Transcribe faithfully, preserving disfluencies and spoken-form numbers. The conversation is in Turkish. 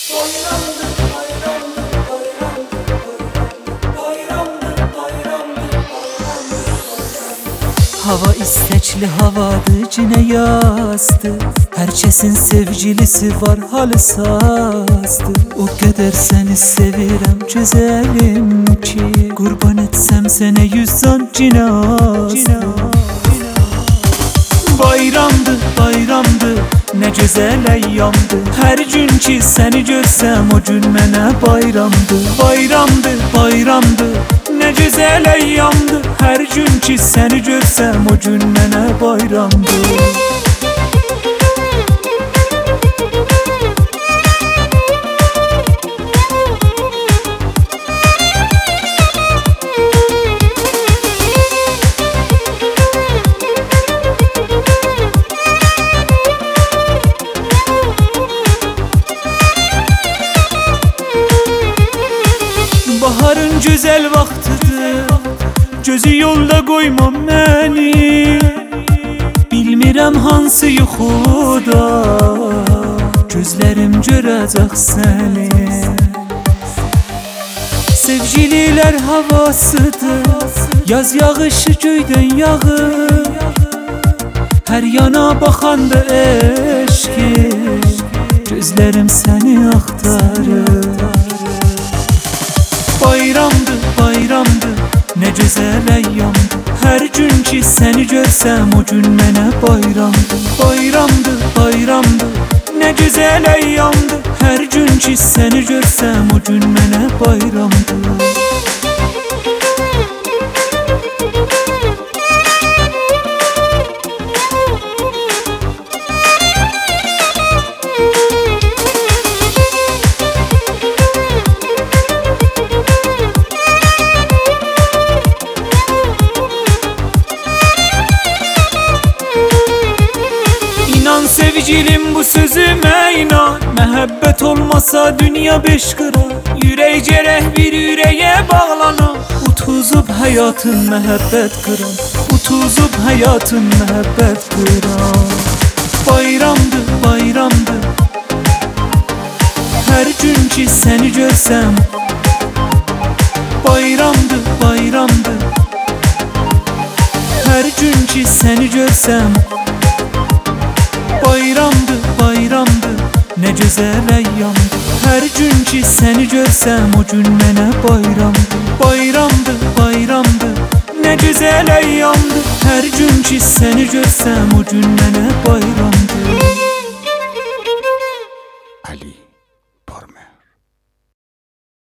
Hava istekli havadı cine yazdı. Herkesin sevgilisi var halı sazdı. O kadar seni sevirem güzelim ki, kurban etsem sene yüz can cine azdı. Bayramdı, bayramdı, ne güzel eyyamdı. Her gün ki seni görsem o gün mənə bayramdı. Bayramdı, bayramdı, ne güzel eyyamdı. Her gün ki seni görsem o gün mənə bayramdı. Baharın güzel vaktidir, gözü yolda koymam məni. Bilmirəm hansı yuxuda gözlərim görəcək səni. Sevgililər havasıdır, yaz yağışı göydən yağır. Hər yana baxanda eşqim, gözlərim səni axtarır. Bayramdı, bayramdı, ne güzel eyyamdı. Her gün ki seni görsem o gün mənə bayramdı. Bayramdı, bayramdı, ne güzel eyyamdı. Her gün ki seni görsem o gün mənə bayramdı. Sevgilim bu sözüme inan, mehabbet olmasa dünya beş kıran. Yürek cereh bir yüreğe bağlanan, utuzup hayatın mehabbet kıran. Utuzup hayatın mehabbet kıran. Bayramdı, bayramdı, her gün ki seni görsem. Bayramdı, bayramdı, her gün ki seni görsem. Bayramdı, bayramdı, ne güzel eyyamdı. Her gün ki seni görsem o gün mənə bayramdı. Bayramdı, bayramdı, ne güzel eyyamdı. Her gün ki seni görsem o gün mənə bayramdı. Ali Torme.